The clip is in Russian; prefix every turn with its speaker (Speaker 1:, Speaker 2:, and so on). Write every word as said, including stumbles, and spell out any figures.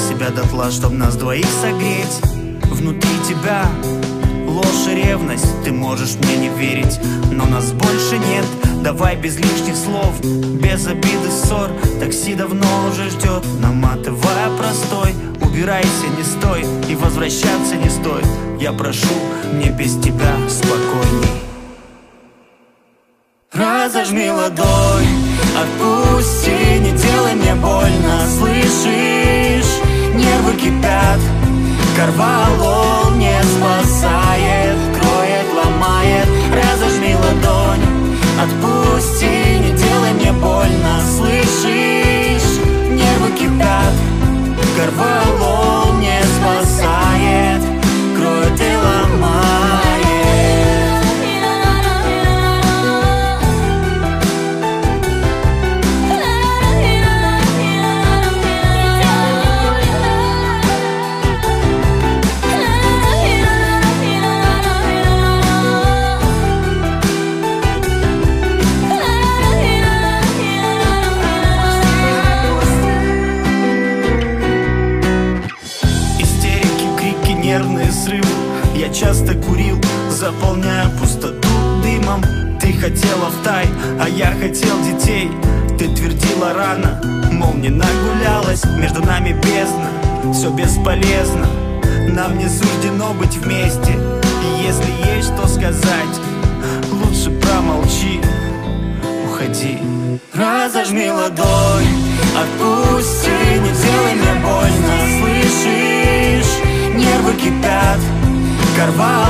Speaker 1: себя дотла, чтоб нас двоих согреть. Внутри тебя ложь и ревность, ты можешь мне не верить, но нас больше нет. Давай без лишних слов, без обиды, ссор. Такси давно уже ждет, наматывая простой. Убирайся, не стой, и возвращаться не стоит. Я прошу, мне без тебя спокойней. Разожми ладонь, отпусти, не делай мне больно, слышишь? Нервы кипят, корвалол не спасает, кроет, ломает. Разожми ладонь, отпусти, не делай мне больно, слышишь? Нервы кипят, корвалол не спасает, кроет и ломает. Нервные срывы, я часто курил, заполняя пустоту дымом. Ты хотела втай, а я хотел детей. Ты твердила рано, мол, не нагулялась. Между нами бездна, все бесполезно. Нам не суждено быть вместе. И если есть что сказать, лучше промолчи, уходи. Разожми ладонь, отпусти, не делай мне больно, слышишь? Нервы кипят, корвал